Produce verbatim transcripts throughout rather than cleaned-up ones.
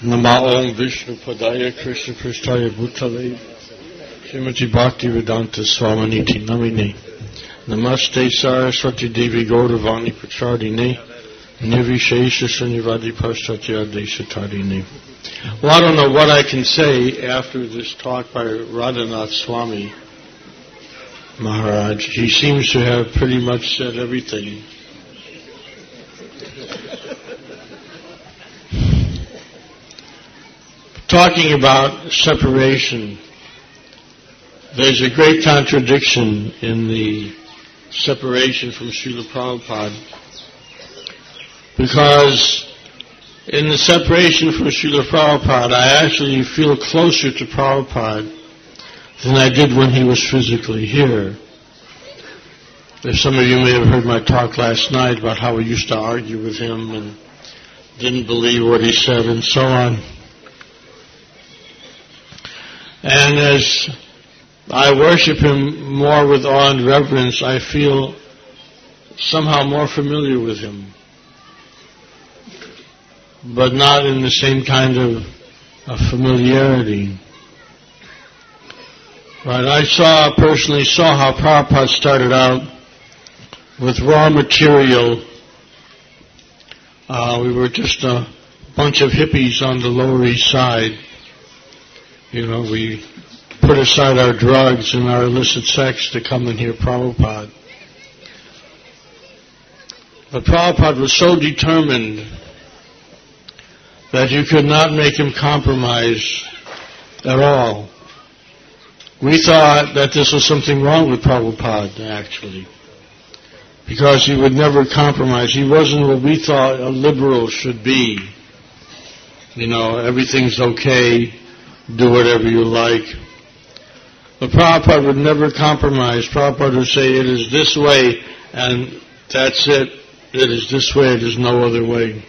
Namo Vishnu Padaya Krishna Prasthaya Bhutale Srimati Bhaktivedanta Swaminiti Namine Namaste Saraswati Devi Gauravani Prachardine Nirvishesha Srinivadi Paschatya Deshatadine. Well, I don't know what I can say after this talk by Radhanath Swami Maharaj. He seems to have pretty much said everything. Talking about separation, there's a great contradiction in the separation from Srila Prabhupada, because in the separation from Srila Prabhupada, I actually feel closer to Prabhupada than I did when he was physically here. If some of you may have heard my talk last night about how we used to argue with him and didn't believe what he said and so on. And as I worship him more with awe and reverence, I feel somehow more familiar with him, but not in the same kind of, of familiarity. Right? I saw, personally saw how Prabhupada started out with raw material. Uh, we were just a bunch of hippies on the Lower East Side. You know, we put aside our drugs and our illicit sex to come and hear Prabhupada. But Prabhupada was so determined that you could not make him compromise at all. We thought that this was something wrong with Prabhupada, actually, because he would never compromise. He wasn't what we thought a liberal should be. You know, everything's okay. Do whatever you like. But Prabhupada would never compromise. Prabhupada would say, it is this way, and that's it. It is this way, it is no other way.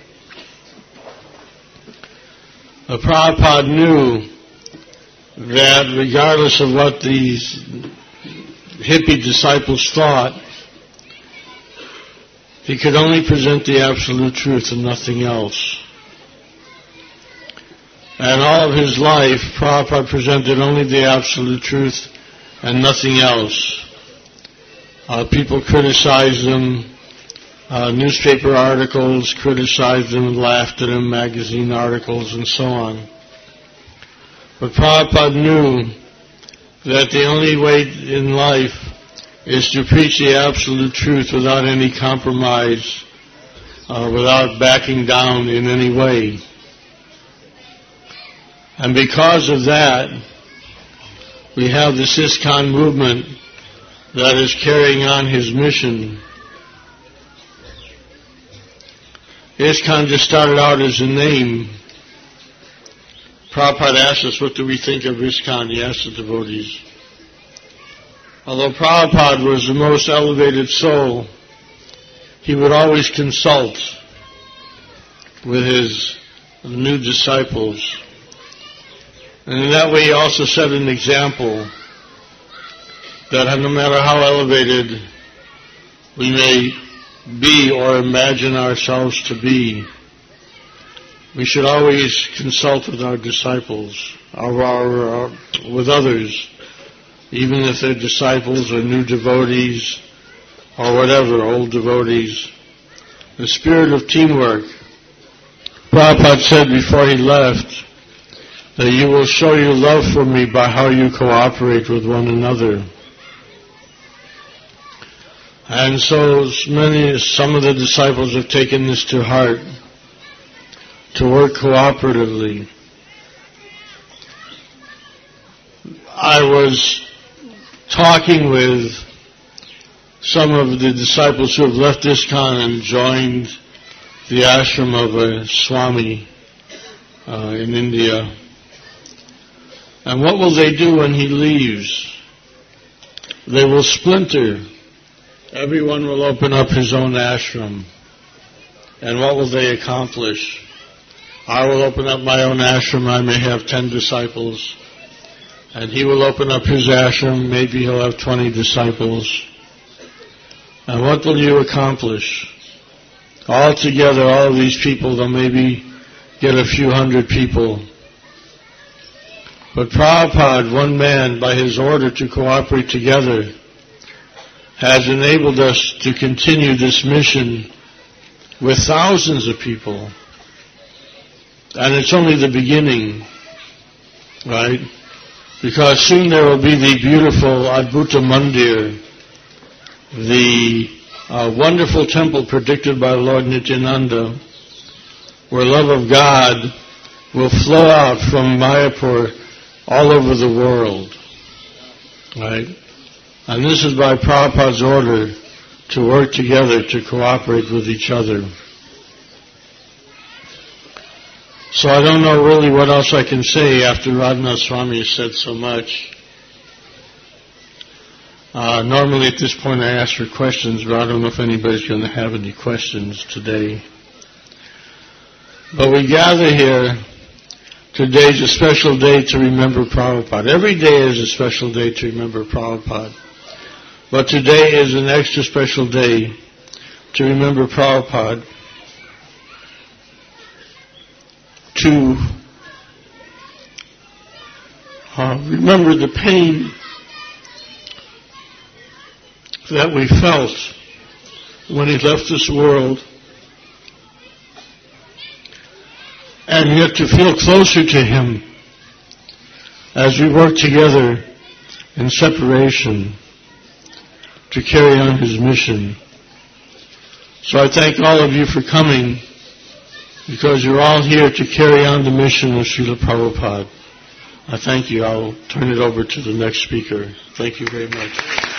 But Prabhupada knew that regardless of what these hippie disciples thought, he could only present the absolute truth and nothing else. And all of his life, Prabhupada presented only the absolute truth and nothing else. Uh, people criticized him, uh, newspaper articles criticized him and laughed at him, magazine articles and so on. But Prabhupada knew that the only way in life is to preach the absolute truth without any compromise, uh, without backing down in any way. And because of that, we have this ISKCON movement that is carrying on his mission. ISKCON just started out as a name. Prabhupada asked us, what do we think of ISKCON? He asked the devotees. Although Prabhupada was the most elevated soul, he would always consult with his new disciples. And in that way he also set an example that no matter how elevated we may be or imagine ourselves to be, we should always consult with our disciples, or our, our, with others, even if they're disciples or new devotees or whatever, old devotees. The spirit of teamwork. Prabhupada said before he left that you will show your love for me by how you cooperate with one another. And so many, some of the disciples have taken this to heart, to work cooperatively. I was talking with some of the disciples who have left ISKCON and joined the ashram of a Swami uh, in India. And what will they do when he leaves? They will splinter. Everyone will open up his own ashram. And what will they accomplish? I will open up my own ashram. I may have ten disciples. And he will open up his ashram. Maybe he'll have twenty disciples. And what will you accomplish? All together, all of these people, they'll maybe get a few hundred people. But Prabhupada, one man, by his order to cooperate together, has enabled us to continue this mission with thousands of people. And it's only the beginning, right? Because soon there will be the beautiful Adbhuta Mandir, the uh, wonderful temple predicted by Lord Nityananda, where love of God will flow out from Mayapur all over the world, right? And this is by Prabhupada's order to work together, to cooperate with each other. So I don't know really what else I can say after Radhanath Swami has said so much. Uh, normally at this point I ask for questions, but I don't know if anybody's going to have any questions today. But we gather here. Today's a special day to remember Prabhupada. Every day is a special day to remember Prabhupada. But today is an extra special day to remember Prabhupada, to uh, remember the pain that we felt when he left this world, and yet to feel closer to him as we work together in separation to carry on his mission. So I thank all of you for coming, because you're all here to carry on the mission of Srila Prabhupada. I thank you. I'll turn it over to the next speaker. Thank you very much.